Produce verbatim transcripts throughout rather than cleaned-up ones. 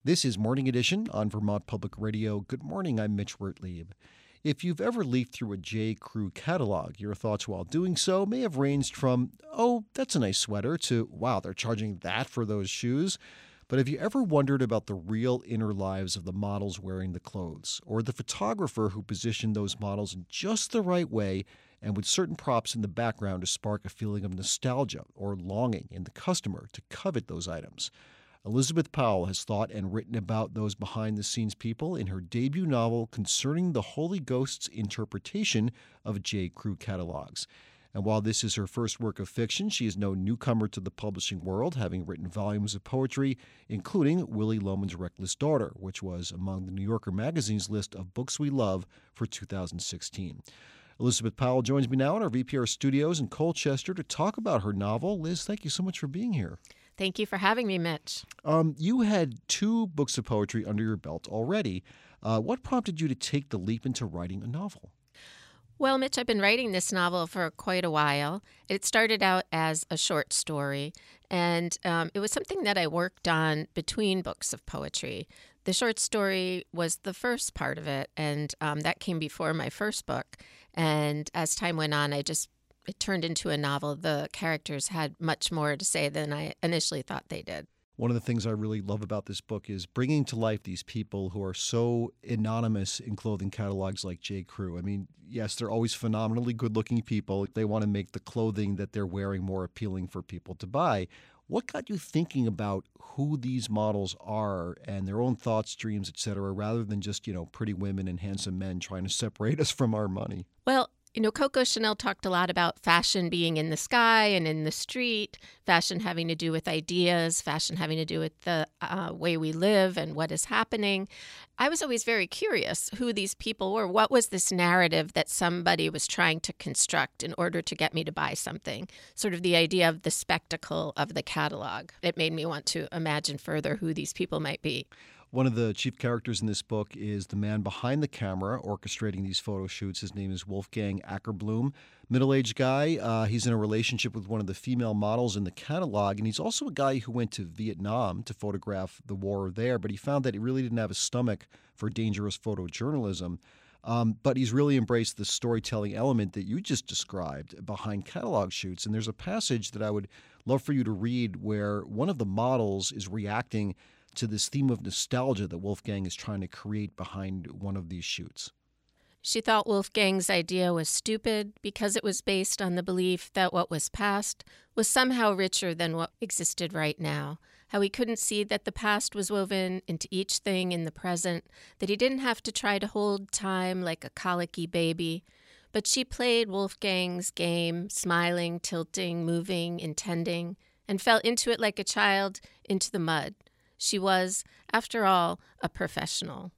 This is Morning Edition on Vermont Public Radio. Good morning, I'm Mitch Wertlieb. If you've ever leafed through a J. Crew catalog, your thoughts while doing so may have ranged from, oh, that's a nice sweater, to, wow, they're charging that for those shoes. But have you ever wondered about the real inner lives of the models wearing the clothes, or the photographer who positioned those models in just the right way and with certain props in the background to spark a feeling of nostalgia or longing in the customer to covet those items? Elizabeth Powell has thought and written about those behind-the-scenes people in her debut novel concerning the Holy Ghost's interpretation of J. Crew catalogs. And while this is her first work of fiction, she is no newcomer to the publishing world, having written volumes of poetry, including Willy Loman's Reckless Daughter, which was among the New Yorker magazine's list of books we love for two thousand sixteen. Elizabeth Powell joins me now in our V P R studios in Colchester to talk about her novel. Liz, thank you so much for being here. Thank you for having me, Mitch. Um, you had two books of poetry under your belt already. Uh, what prompted you to take the leap into writing a novel? Well, Mitch, I've been writing this novel for quite a while. It started out as a short story, and um, it was something that I worked on between books of poetry. The short story was the first part of it, and um, that came before my first book. And as time went on, I just it turned into a novel. The characters had much more to say than I initially thought they did. One of the things I really love about this book is bringing to life these people who are so anonymous in clothing catalogs like J. Crew. I mean, yes, they're always phenomenally good-looking people. They want to make the clothing that they're wearing more appealing for people to buy. What got you thinking about who these models are and their own thoughts, dreams, et cetera, rather than just, you know, pretty women and handsome men trying to separate us from our money? Well, you know, Coco Chanel talked a lot about fashion being in the sky and in the street, fashion having to do with ideas, fashion having to do with the uh, way we live and what is happening. I was always very curious who these people were. What was this narrative that somebody was trying to construct in order to get me to buy something? Sort of the idea of the spectacle of the catalog. It made me want to imagine further who these people might be. One of the chief characters in this book is the man behind the camera orchestrating these photo shoots. His name is Wolfgang Ackerblum. Middle-aged guy. Uh, he's in a relationship with one of the female models in the catalog, and he's also a guy who went to Vietnam to photograph the war there, but he found that he really didn't have a stomach for dangerous photojournalism. Um, but he's really embraced the storytelling element that you just described behind catalog shoots. And there's a passage that I would love for you to read where one of the models is reacting to this theme of nostalgia that Wolfgang is trying to create behind one of these shoots. She thought Wolfgang's idea was stupid because it was based on the belief that what was past was somehow richer than what existed right now, how he couldn't see that the past was woven into each thing in the present, that he didn't have to try to hold time like a colicky baby. But she played Wolfgang's game, smiling, tilting, moving, intending, and fell into it like a child into the mud. She was, after all, a professional.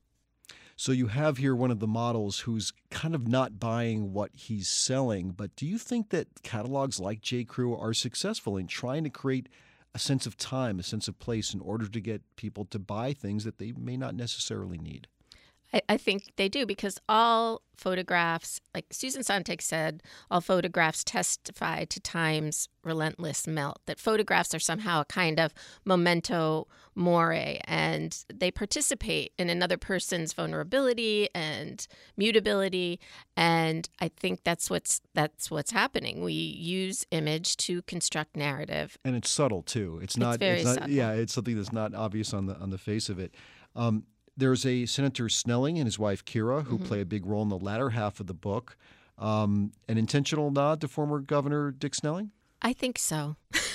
So you have here one of the models who's kind of not buying what he's selling, but do you think that catalogs like J. Crew are successful in trying to create a sense of time, a sense of place in order to get people to buy things that they may not necessarily need? I, I think they do, because all photographs, like Susan Sontag said, all photographs testify to time's relentless melt, that photographs are somehow a kind of memento mori, and they participate in another person's vulnerability and mutability. And I think that's what's that's what's happening. We use image to construct narrative. And it's subtle, too. It's not, it's very it's not, subtle. Yeah, it's something that's not obvious on the on the face of it. Um, There's a Senator Snelling and his wife Kira who mm-hmm. play a big role in the latter half of the book. Um, an intentional nod to former Governor Dick Snelling? I think so.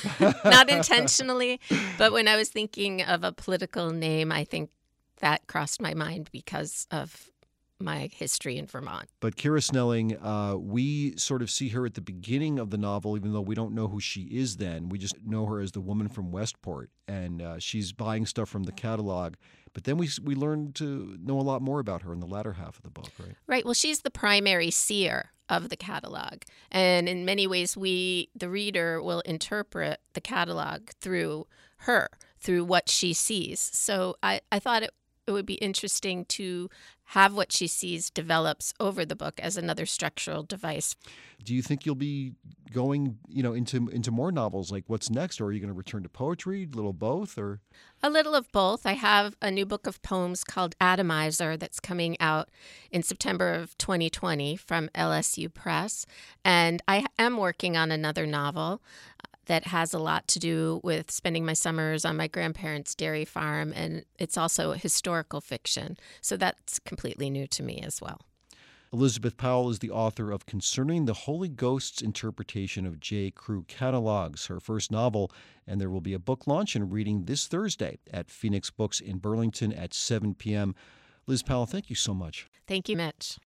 Not intentionally, but when I was thinking of a political name, I think that crossed my mind because of my history in Vermont. But Kira Snelling, uh, we sort of see her at the beginning of the novel, even though we don't know who she is then. We just know her as the woman from Westport, and uh, she's buying stuff from the catalog. But then we we learn to know a lot more about her in the latter half of the book, right? Right. Well, she's the primary seer of the catalog. And in many ways, we, the reader, will interpret the catalog through her, through what she sees. So I, I thought it it would be interesting to have what she sees develops over the book as another structural device. Do you think you'll be going, you know, into into more novels? Like, what's next? Or are you going to return to poetry, a little both, or? A little of both. I have a new book of poems called Atomizer that's coming out in September of twenty twenty from L S U Press. And I am working on another novel that has a lot to do with spending my summers on my grandparents' dairy farm, and it's also historical fiction. So that's completely new to me as well. Elizabeth Powell is the author of Concerning the Holy Ghost's Interpretation of J. Crew Catalogs, her first novel, and there will be a book launch and reading this Thursday at Phoenix Books in Burlington at seven p.m. Liz Powell, thank you so much. Thank you, Mitch.